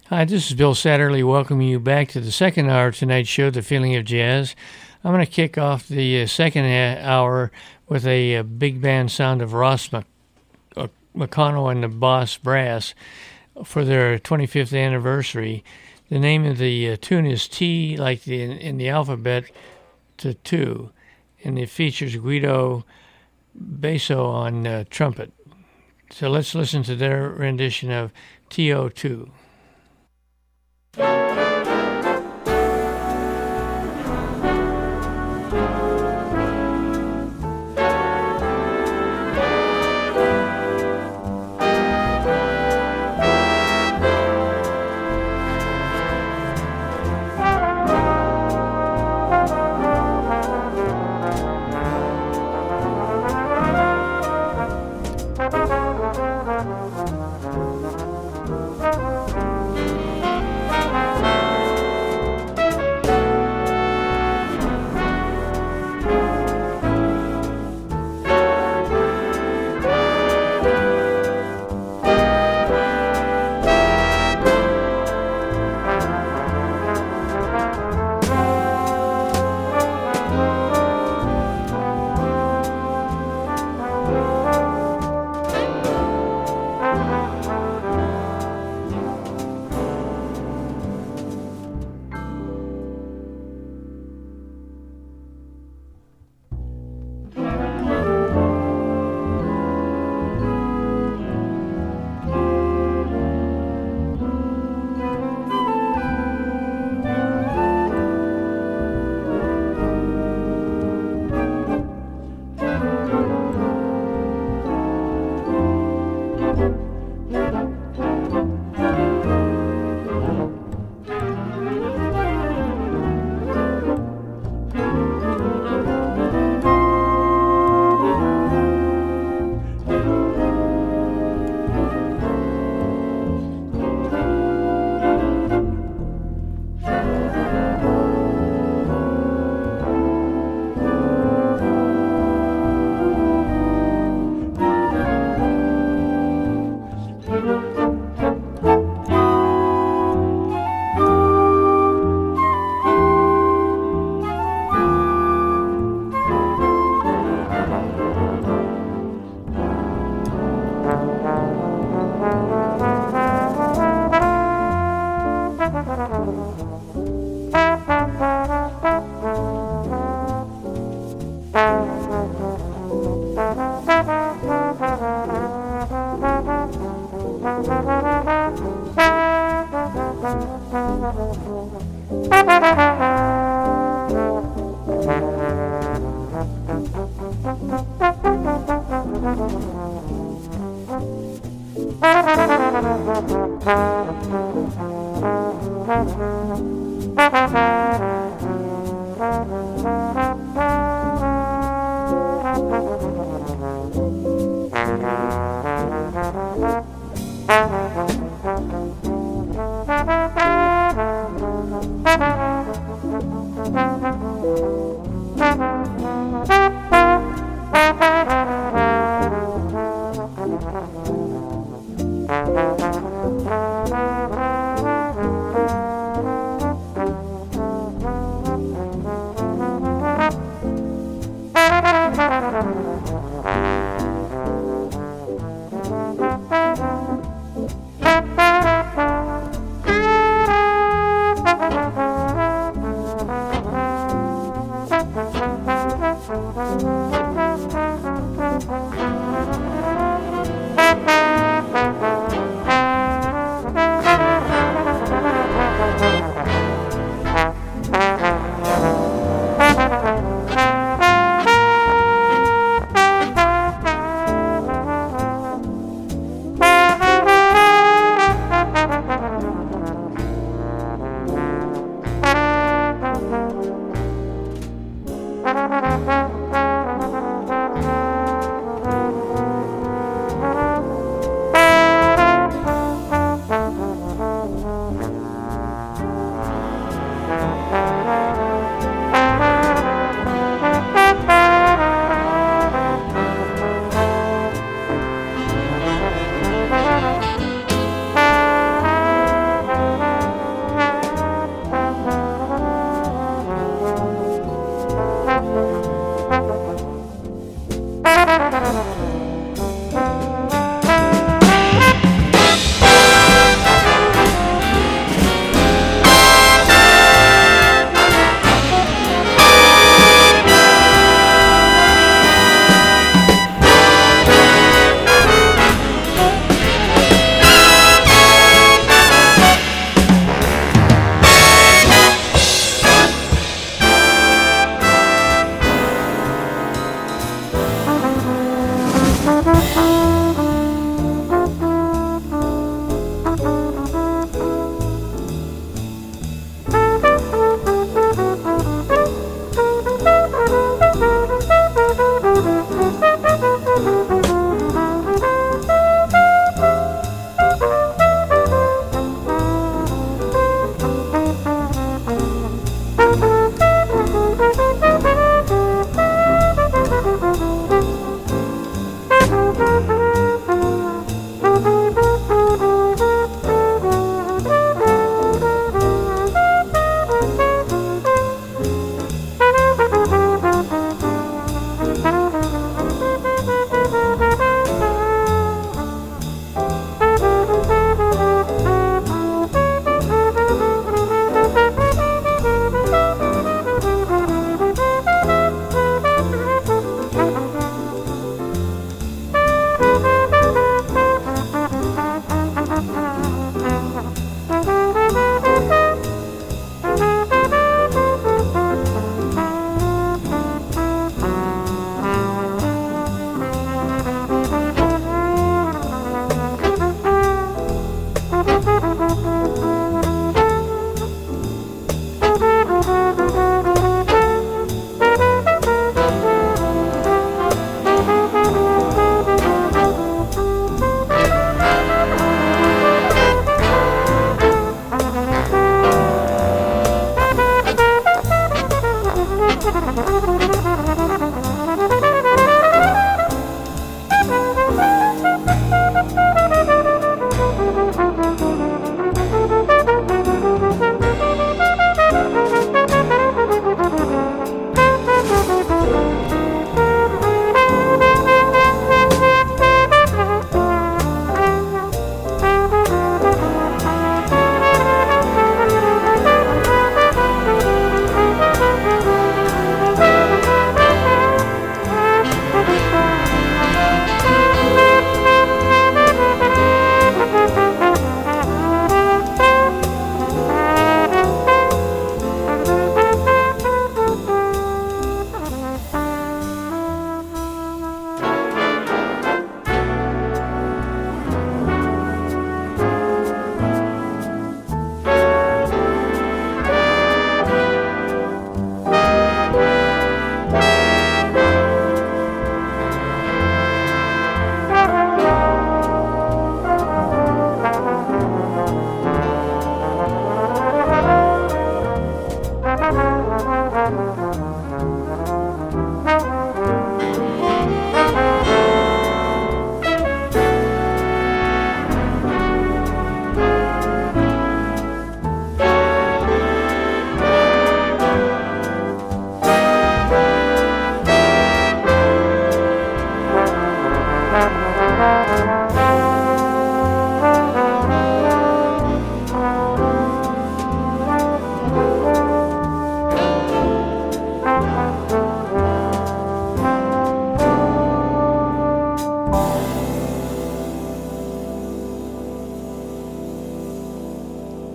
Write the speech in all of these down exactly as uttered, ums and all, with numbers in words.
Hi, this is Bill Satterley welcoming you back to the second hour of tonight's show, The Feeling of Jazz. I'm going to kick off the uh, second hour with a, a big band sound of Ross Mc, uh, McConnell and the Boss Brass for their twenty-fifth anniversary. The name of the uh, tune is T, like the, in, in the alphabet, to two, and it features Guido Basso on uh, trumpet. So let's listen to their rendition of T O two. Thank you.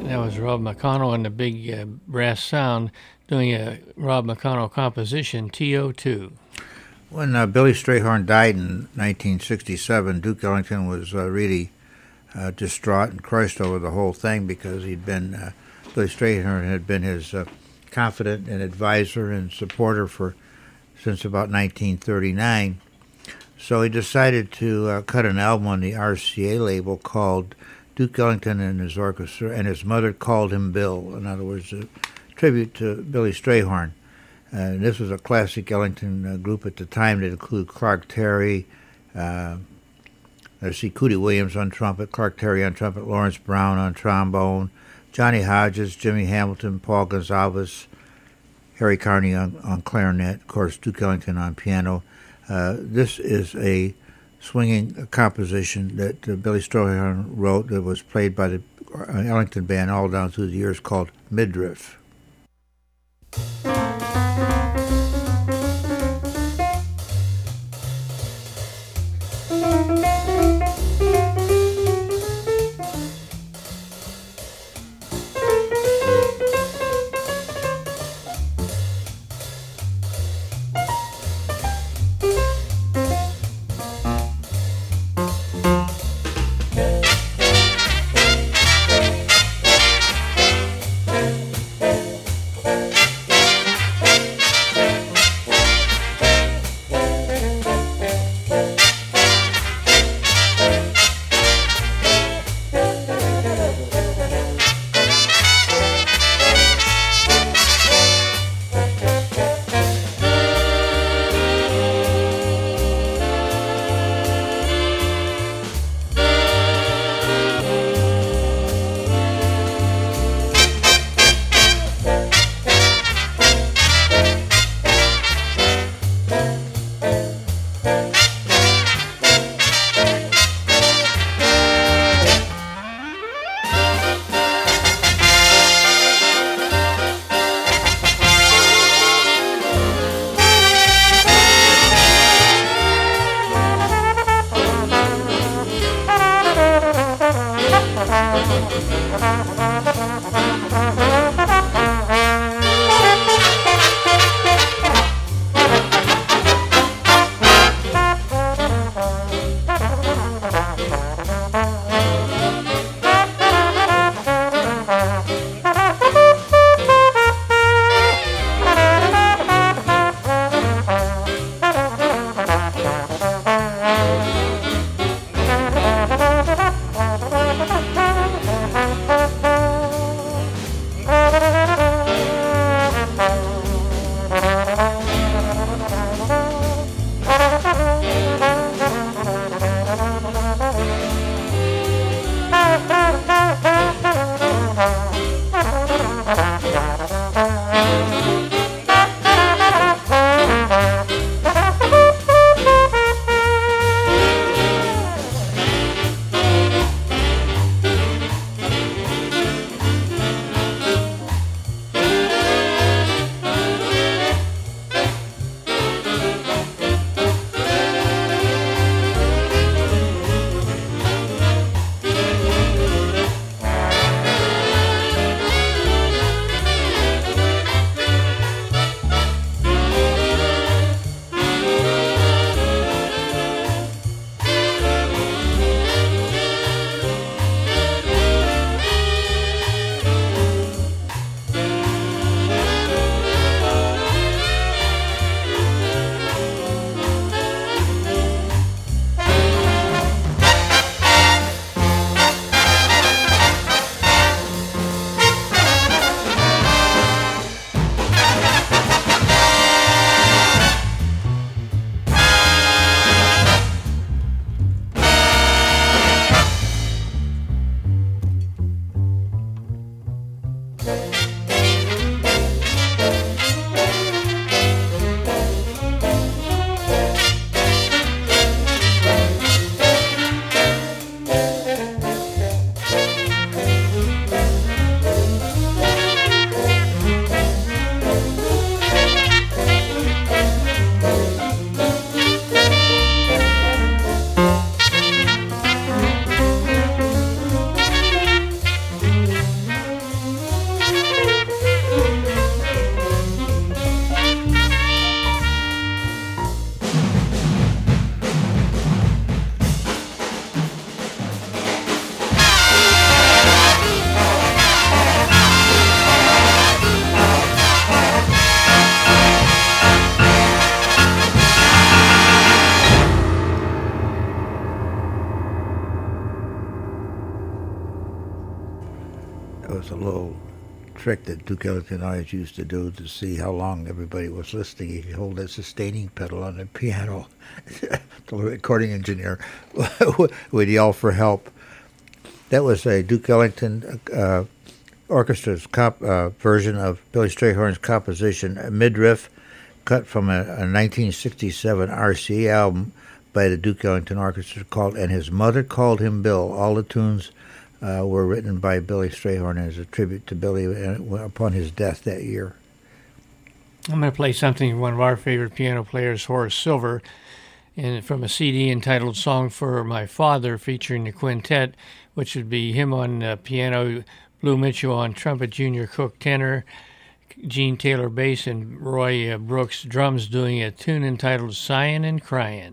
That was Rob McConnell and the big uh, brass sound doing a Rob McConnell composition, T O two. When uh, Billy Strayhorn died in nineteen sixty-seven, Duke Ellington was uh, really uh, distraught and crushed over the whole thing because he'd been, uh, Billy Strayhorn had been his uh, confidant and advisor and supporter for since about nineteen thirty-nine. So he decided to uh, cut an album on the R C A label called Duke Ellington and His Orchestra, and his mother called him Bill. In other words, a tribute to Billy Strayhorn. Uh, this was a classic Ellington uh, group at the time that included Clark Terry, uh, let's see, Cootie Williams on trumpet, Clark Terry on trumpet, Lawrence Brown on trombone, Johnny Hodges, Jimmy Hamilton, Paul Gonsalves, Harry Carney on, on clarinet, of course, Duke Ellington on piano. Uh, this is a swinging composition that uh, Billy Strayhorn wrote that was played by the Ellington Band all down through the years, called Midriff. was a little trick that Duke Ellington always used to do to see how long everybody was listening. He could hold that sustaining pedal on the piano. The recording engineer would yell for help. That was a Duke Ellington uh, orchestra's comp, uh, version of Billy Strayhorn's composition, a midriff cut from a, a nineteen sixty-seven R C A album by the Duke Ellington Orchestra called "And His Mother Called Him Bill." All the tunes uh, were written by Billy Strayhorn as a tribute to Billy upon his death that year. I'm going to play something from one of our favorite piano players, Horace Silver, and from a C D entitled "Song for My Father," featuring the quintet, which would be him on uh, piano, Blue Mitchell on trumpet, Junior Cook tenor, Gene Taylor bass, and Roy uh, Brooks drums, doing a tune entitled "Sighin' and Cryin'."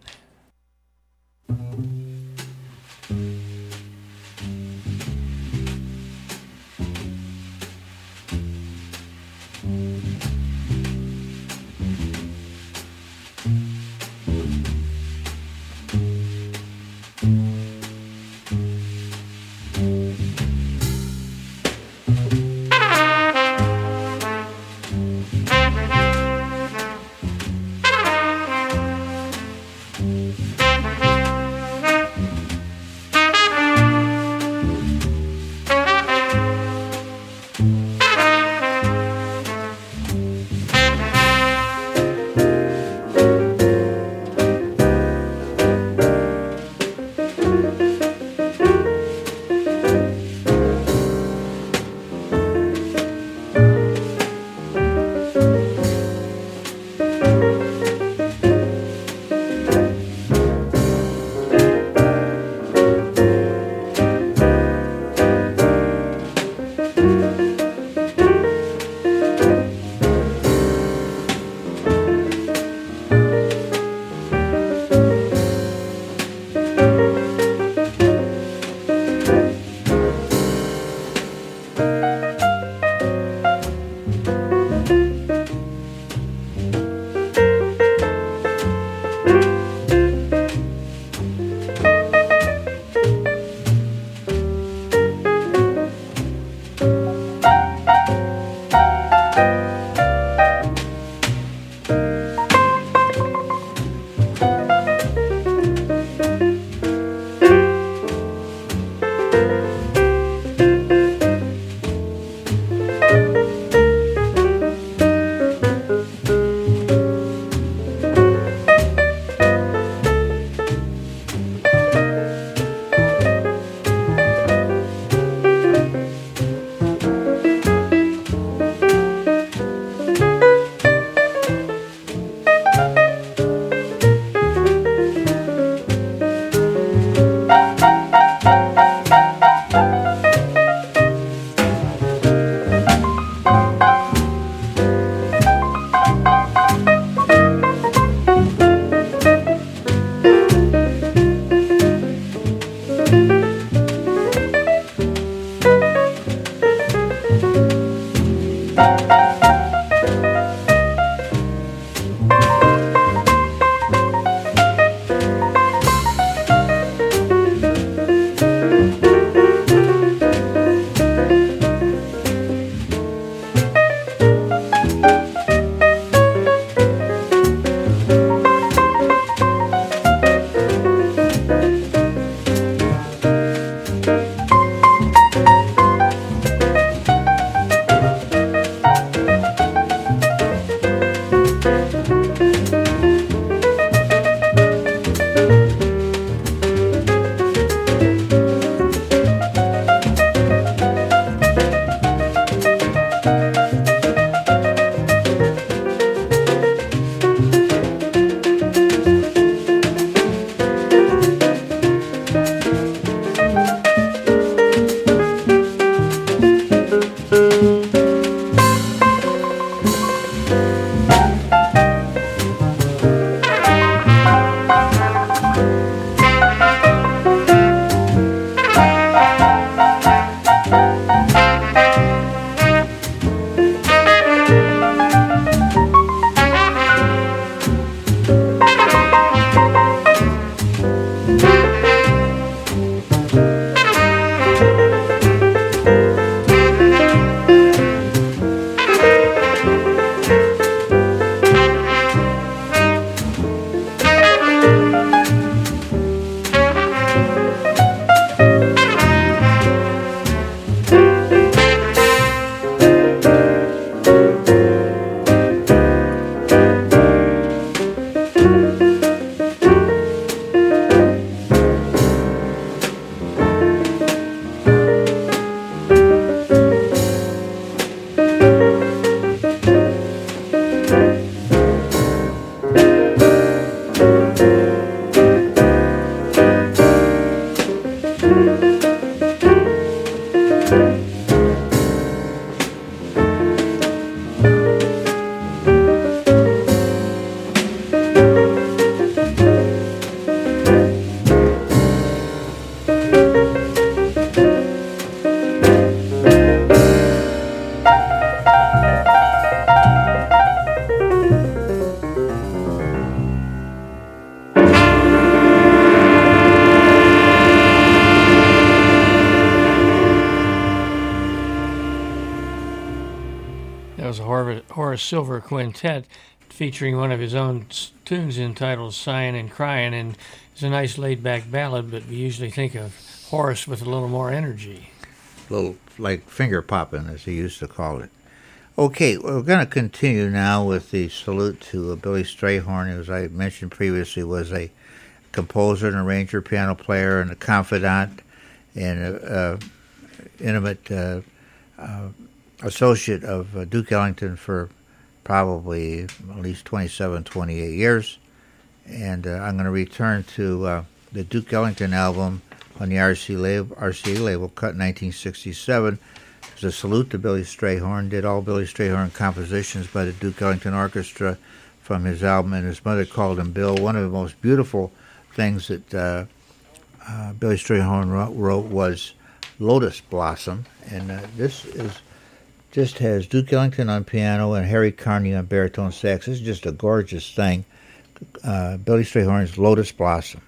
was a Hor- Horace Silver quintet featuring one of his own s- tunes entitled Sighing and Crying, and it's a nice laid-back ballad, but we usually think of Horace with a little more energy. A little like finger popping, as he used to call it. Okay, we're going to continue now with the salute to uh, Billy Strayhorn, who, as I mentioned previously, was a composer and arranger, piano player, and a confidant, and a, a intimate uh, uh, associate of uh, Duke Ellington for probably at least twenty-seven, twenty-eight years. And uh, I'm going to return to uh, the Duke Ellington album on the R C A label, R C A label, cut in nineteen sixty-seven. It was a salute to Billy Strayhorn. Did all Billy Strayhorn compositions by the Duke Ellington Orchestra from his album, and his mother called him Bill. One of the most beautiful things that uh, uh, Billy Strayhorn wrote, wrote was Lotus Blossom, and uh, this is just has Duke Ellington on piano and Harry Carney on baritone sax. This is just a gorgeous thing. Uh, Billy Strayhorn's Lotus Blossom.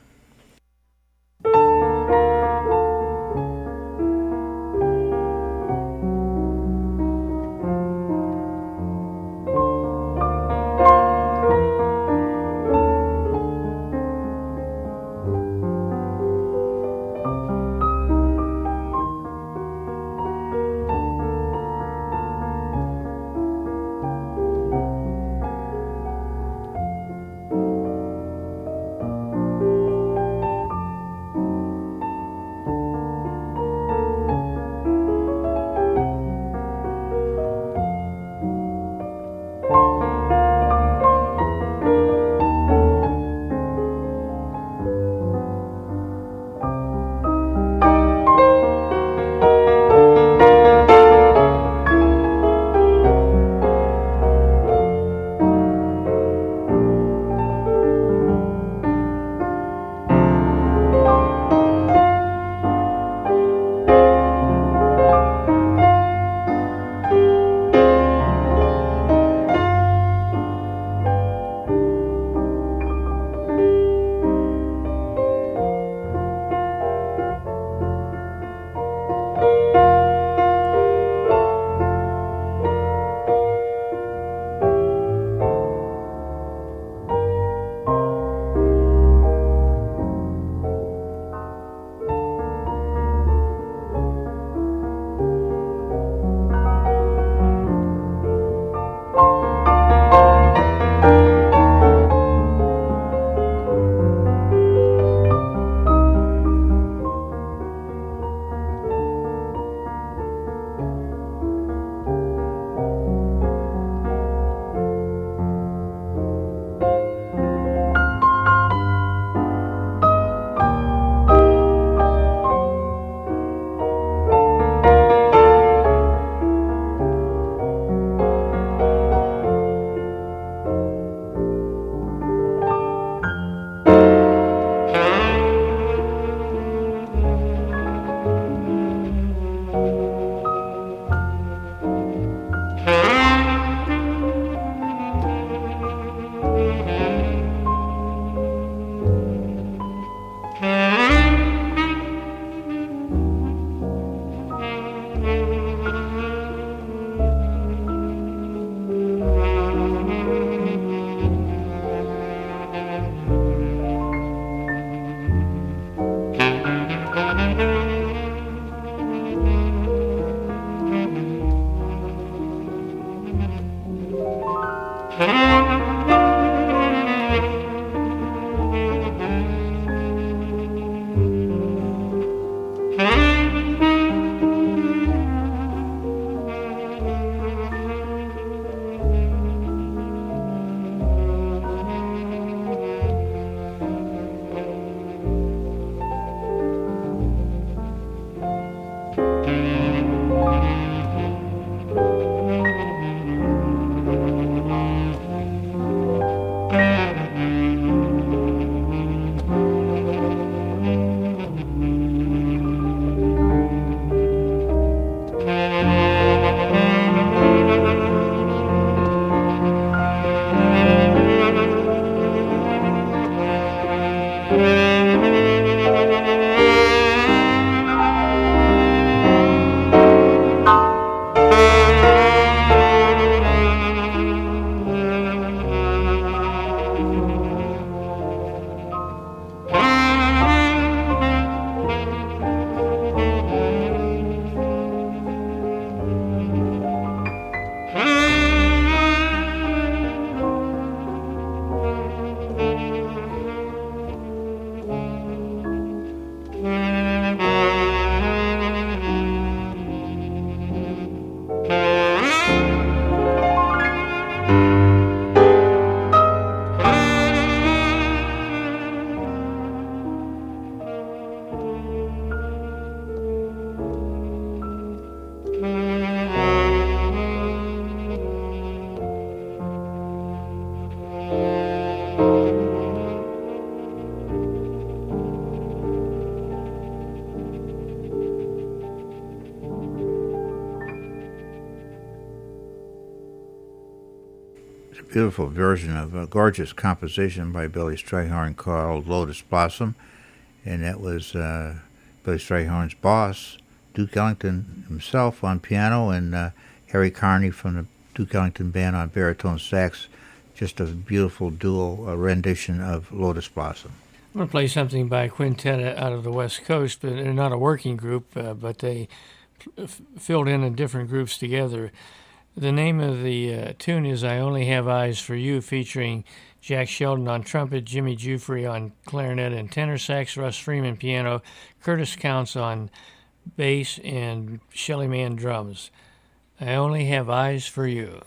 a beautiful version of a gorgeous composition by Billy Strayhorn called Lotus Blossom, and that was uh, Billy Strayhorn's boss, Duke Ellington himself on piano, and uh, Harry Carney from the Duke Ellington Band on baritone sax. Just a beautiful dual uh, rendition of Lotus Blossom. I'm going to play something by a quintet out of the West Coast, but they're not a working group, uh, but they f- filled in in different groups together. The name of the uh, tune is I Only Have Eyes for You, featuring Jack Sheldon on trumpet, Jimmy Jufrey on clarinet and tenor sax, Russ Freeman piano, Curtis Counts on bass, and Shelly Manne drums. I Only Have Eyes for You.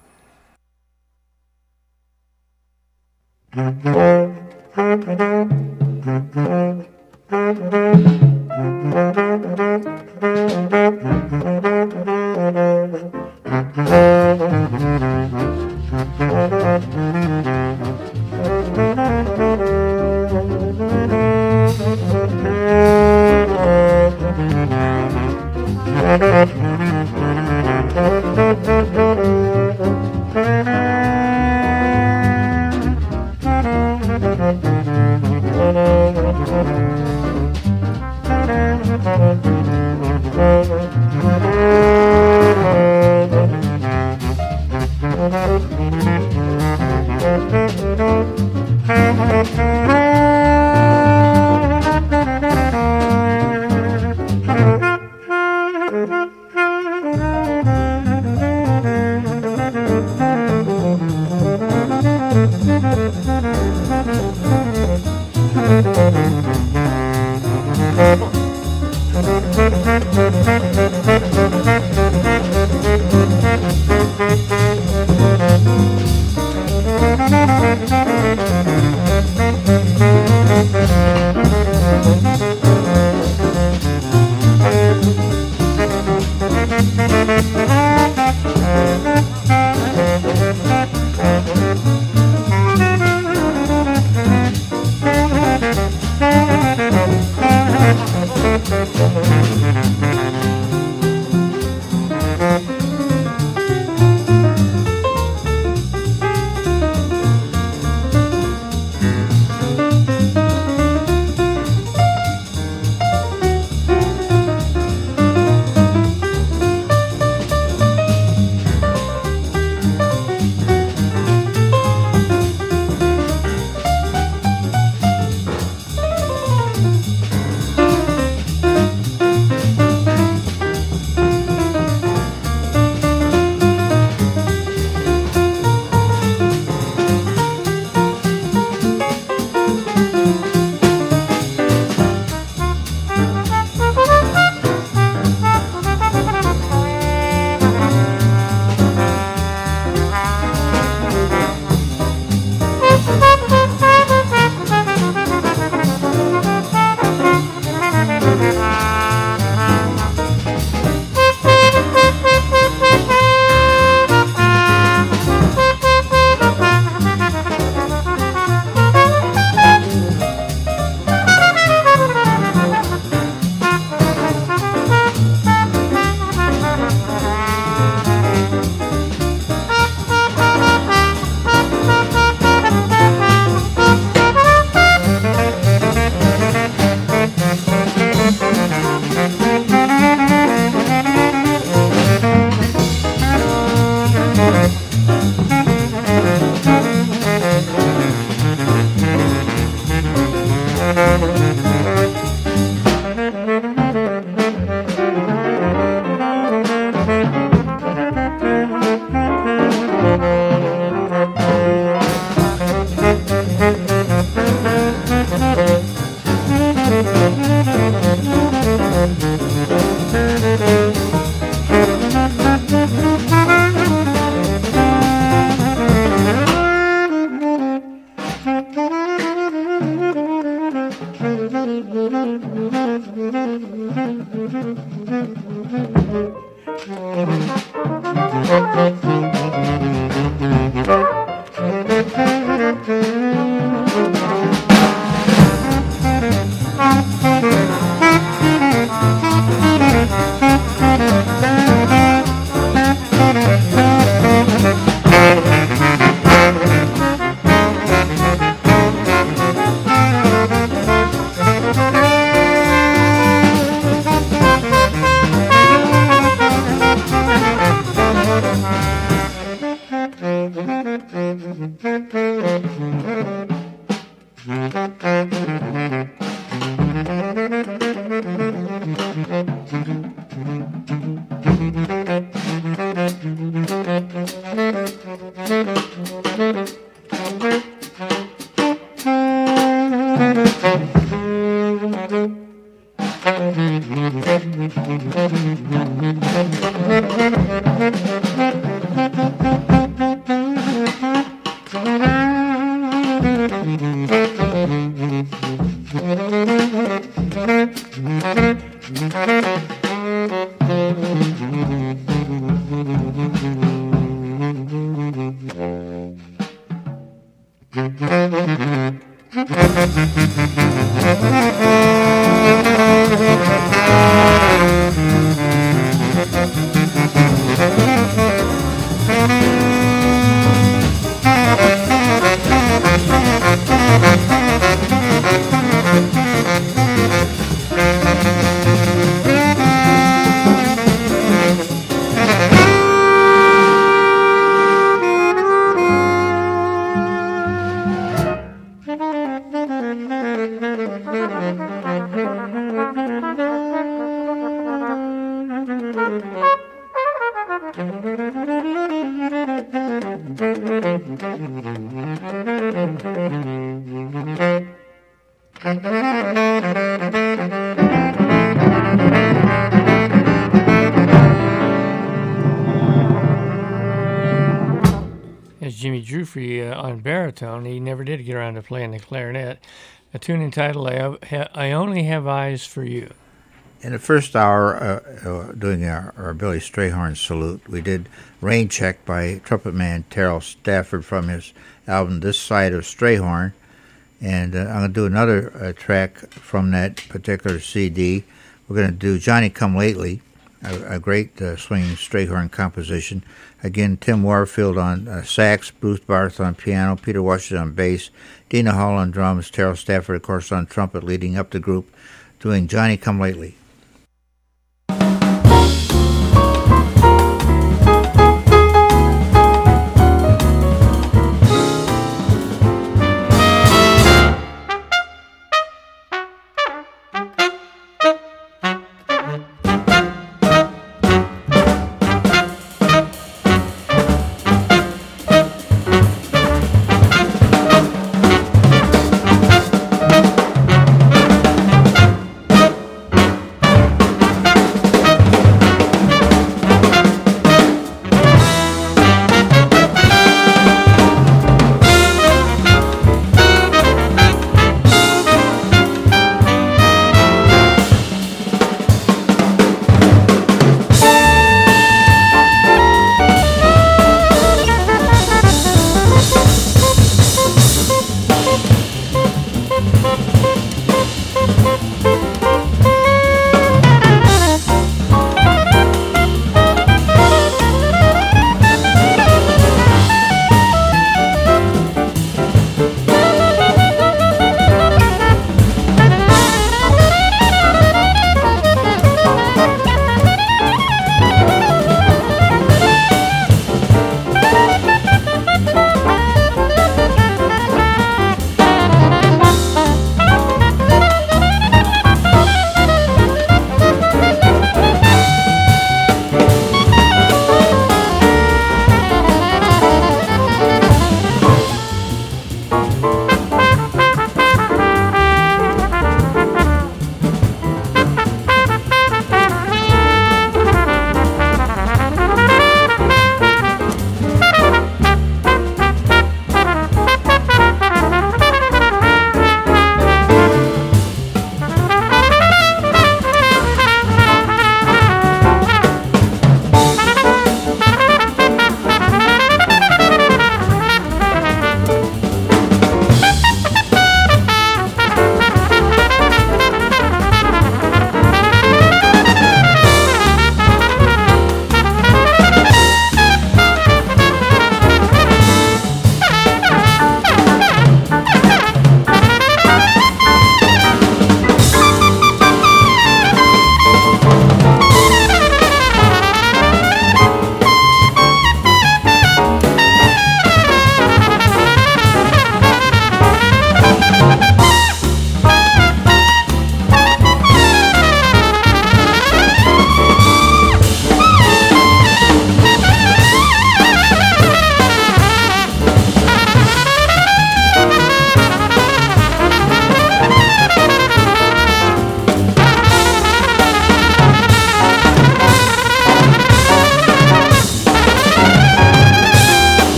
As Jimmy Drufry uh, on baritone, he never did get around to playing the clarinet. A tune entitled I, ha- I Only Have Eyes for You. In the first hour, uh, uh, doing our, our Billy Strayhorn salute, we did Rain Check by trumpet man Terrell Stafford from his album This Side of Strayhorn. And uh, I'm going to do another uh, track from that particular C D. We're going to do Johnny Come Lately, a, a great uh, swinging Strayhorn composition. Again, Tim Warfield on uh, sax, Bruce Barth on piano, Peter Washington on bass, Dina Hall on drums, Terrell Stafford, of course, on trumpet, leading up the group, doing Johnny Come Lately.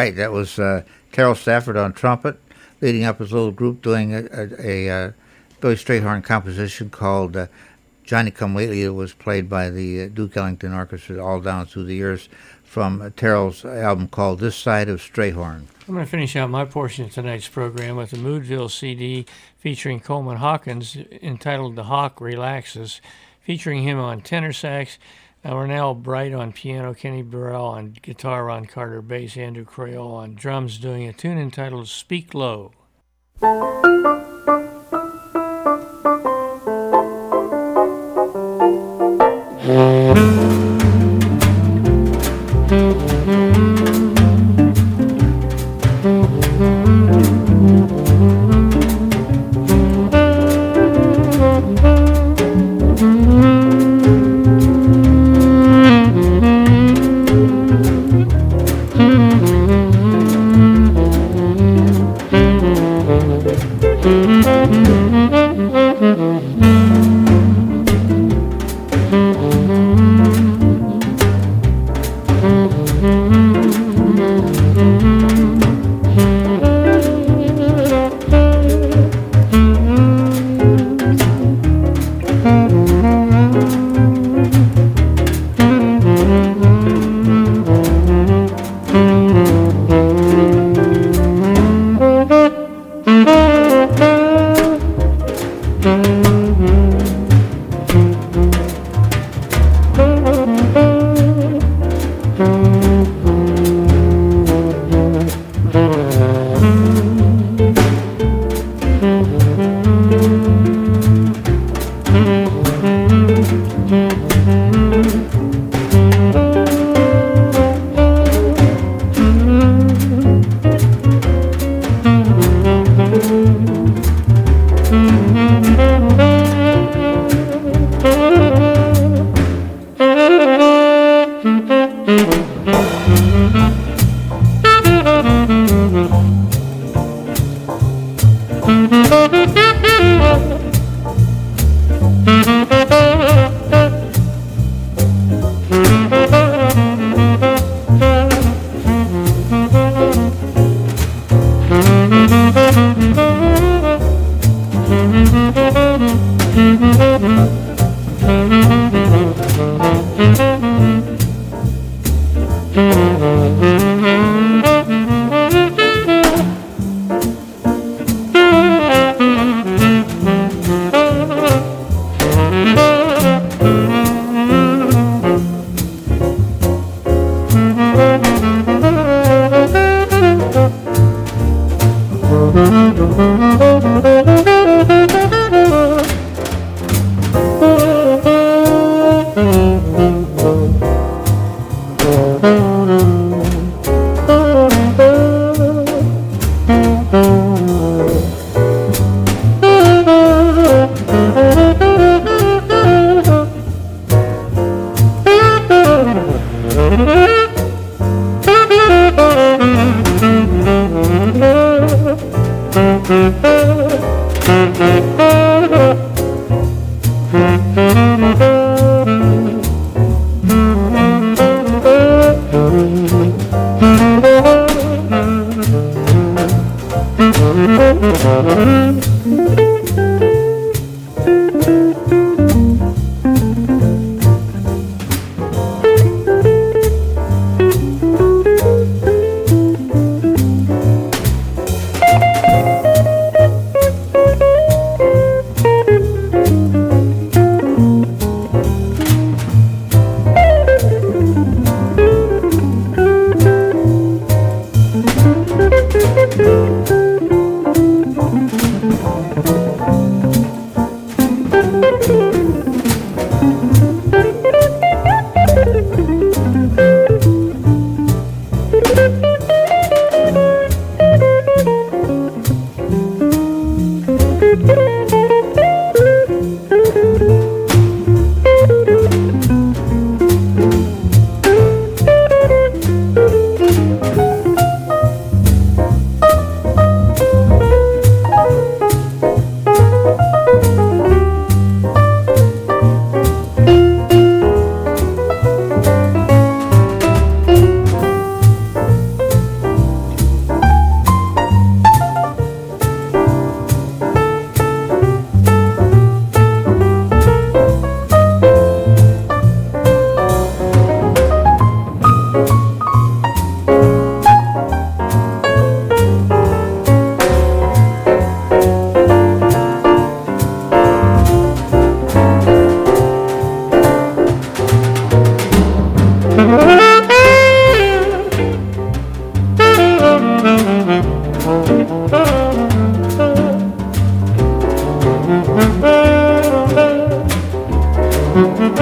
right. That was uh, Terrell Stafford on trumpet, leading up his little group doing a, a, a uh, Billy Strayhorn composition called uh, Johnny Come Lately. It was played by the uh, Duke Ellington Orchestra all down through the years from uh, Terrell's album called This Side of Strayhorn. I'm going to finish out my portion of tonight's program with a Moodville C D featuring Coleman Hawkins entitled The Hawk Relaxes, featuring him on tenor sax, Ornell Bright on piano, Kenny Burrell on guitar, Ron Carter bass, Andrew Crayola on drums, doing a tune entitled Speak Low.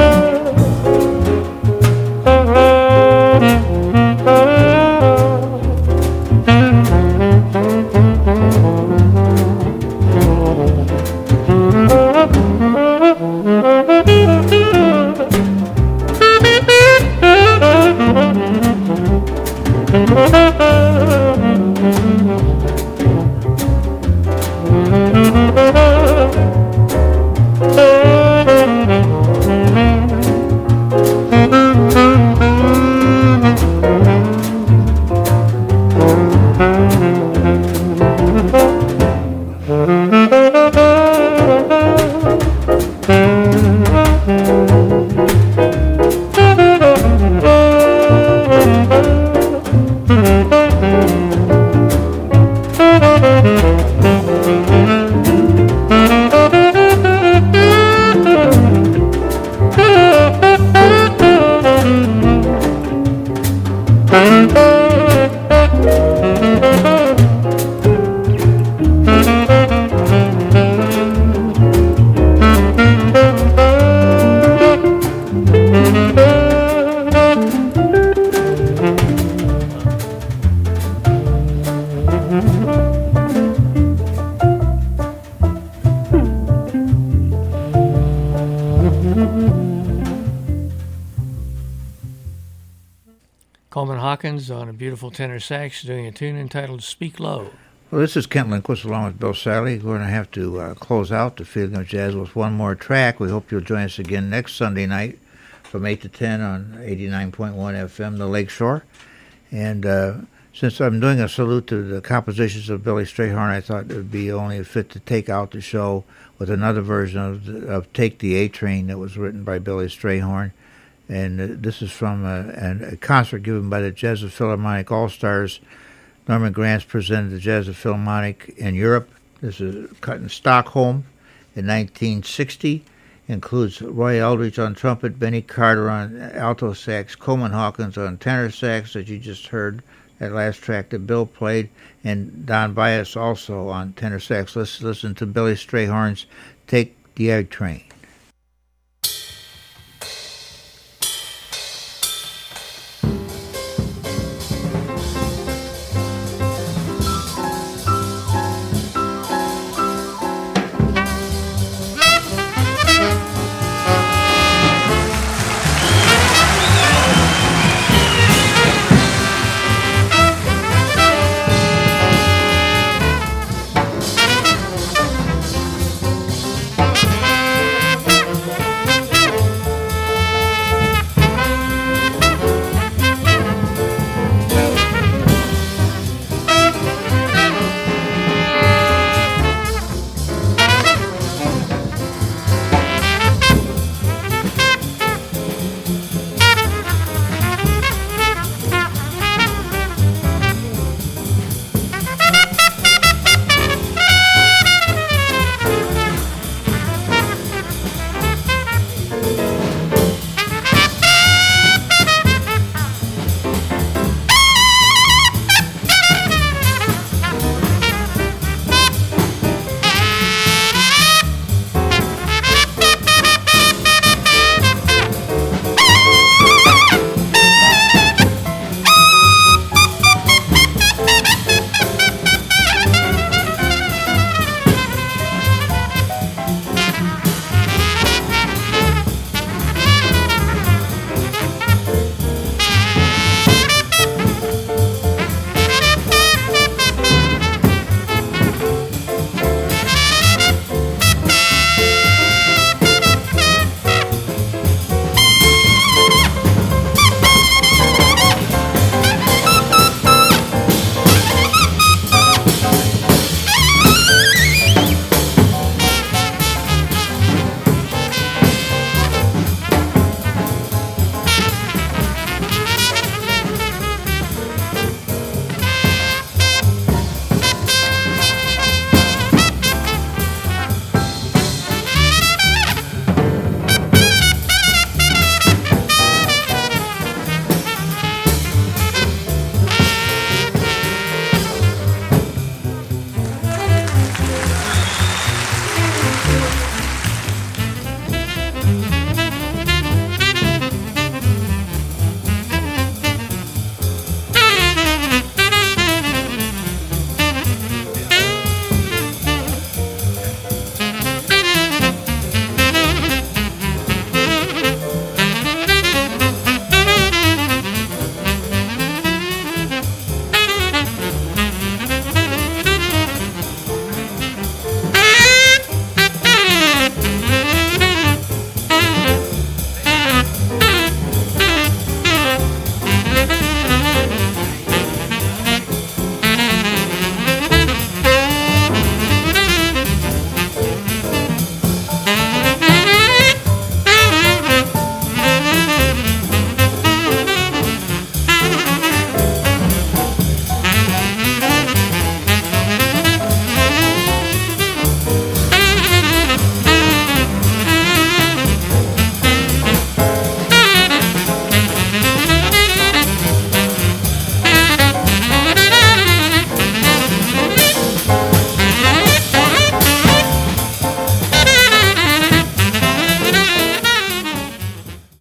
Coleman Hawkins on a beautiful tenor sax doing a tune entitled Speak Low. Well, this is Kent Lindquist along with Bill Sally. We're going to have to uh, close out the Feeling of Jazz with one more track. We hope you'll join us again next Sunday night from eight to ten on eighty-nine point one F M, The Lakeshore. And uh, since I'm doing a salute to the compositions of Billy Strayhorn, I thought it would be only fit to take out the show with another version of, the, of Take the A-Train that was written by Billy Strayhorn. And uh, this is from a, a concert given by the Jazz Philharmonic All-Stars. Norman Granz presented the Jazz Philharmonic in Europe. This is cut in Stockholm in nineteen sixty. Includes Roy Eldridge on trumpet, Benny Carter on alto sax, Coleman Hawkins on tenor sax that you just heard, that last track that Bill played, and Don Byas also on tenor sax. Let's listen to Billy Strayhorn's Take the A-Train.